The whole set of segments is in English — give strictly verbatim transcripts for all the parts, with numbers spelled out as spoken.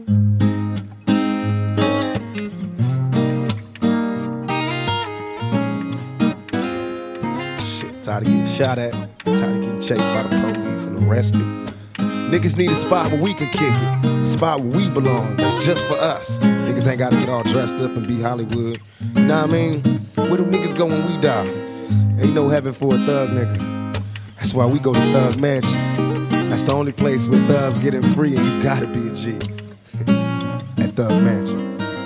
Shit, tired of getting shot at, tired of getting chased by the police and arrested. Niggas need a spot where we can kick it, a spot where we belong, that's just for us. Niggas ain't gotta get all dressed up and be Hollywood. You know what I mean? Where do niggas go when we die? Ain't no heaven for a thug nigga. That's why we go to Thug Mansion. That's the only place where thugs getting free and you gotta be a G. At Thug Mansion.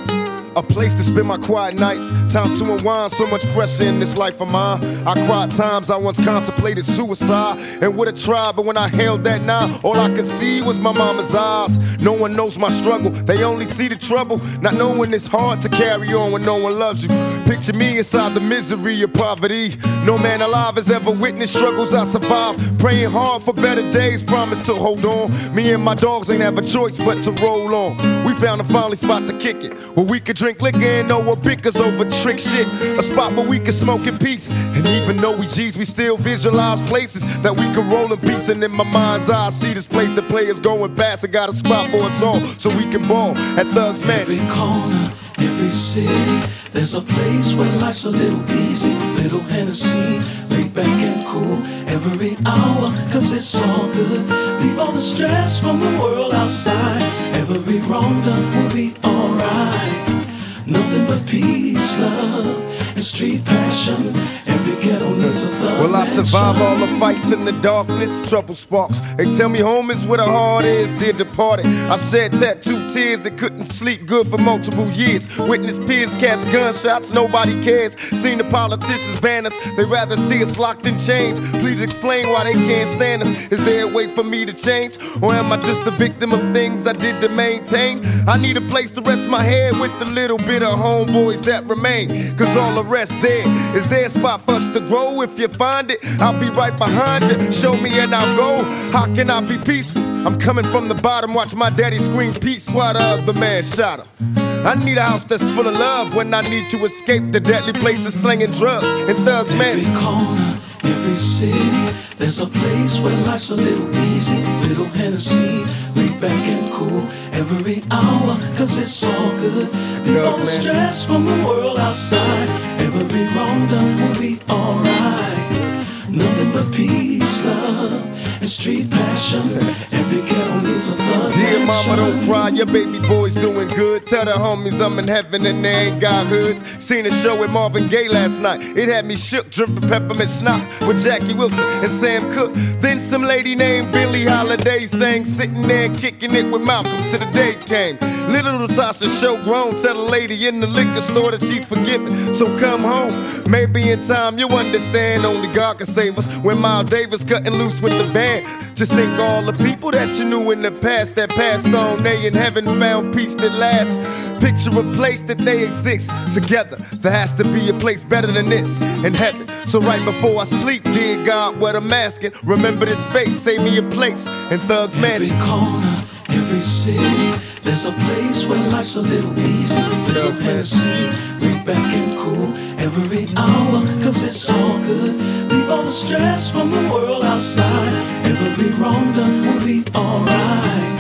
A place to spend my quiet nights, time to unwind, so much pressure in this life of mine. I cried times I once contemplated suicide and would have tried, but when I held that nine, all I could see was my mama's eyes. No one knows my struggle, they only see the trouble, not knowing it's hard to carry on when no one loves you. Picture me inside the misery of poverty. No man alive has ever witnessed struggles I survived. Praying hard for better days, promise to hold on. Me and my dogs ain't have a choice but to roll on. We found a finally spot to kick it, where we could drink liquor and know what bickers over trick shit. A spot where we can smoke in peace. And even though we G's, we still visualize places that we can roll in peace. And in my mind's eye, I see this place that players going past and got a spot for us all, so we can ball at Thug's Mansion. Every corner, every city, there's a place where life's a little easy. Little Hennessy, laid back and cool every hour, cause it's all good. Leave all the stress from the world outside. Every wrong done will be alright. Nothing but peace, love, and street passion. Every ghetto needs a thug. Well, I survive all the fights in the darkness, trouble sparks. They tell me home is where the heart is, dear departed. I shed tattooed tears and couldn't sleep good for multiple years. Witness peers catch gunshots, nobody cares. Seen the politicians ban us, they rather see us locked in chains. Please explain why they can't stand us. Is there a way for me to change? Or am I just a victim of things I did to maintain? I need a place to rest my head with the little bit of homeboys that remain. Cause all the rest there, is there a spot for us to grow? If you find it, I'll be right behind you. Show me and I'll go. How can I be peaceful? I'm coming from the bottom, watch my daddy scream peace while the other man shot him. I need a house that's full of love when I need to escape the deadly places slinging drugs in Thug's Mansion. Every corner, every city, there's a place where life's a little easy. Little Hennessy, laid back and cool every hour, cause it's all good. Leave all the stress from the world outside. Every wrong done will be alright. Nothing but peace, love, and street passion. Every ghetto needs a thug. Dear mama, don't cry, your baby boy's doing good. Tell the homies I'm in heaven and they ain't got hoods. Seen a show with Marvin Gaye last night. It had me shook, dripping peppermint schnapps with Jackie Wilson and Sam Cooke. Then some lady named Billie Holiday sang, sitting there kicking it with Malcolm till the day came. Little Natasha show grown, tell the lady in the liquor store that she's forgiven, so come home. Maybe in time you'll understand, only God can save us. When Miles Davis cutting loose with the band, just think all the people that you knew in the past that passed on, they in heaven found peace that lasts. Picture a place that they exist together. There has to be a place better than this in heaven. So right before I sleep, dear God, what I'm asking, remember this face, save me a place in Thug's Mansion. Every corner, every city, there's a place where life's a little easy. Little Hennessy, laid back and cool every hour, cause it's all good. Leave all the stress from the world outside. Every wrong done will be alright.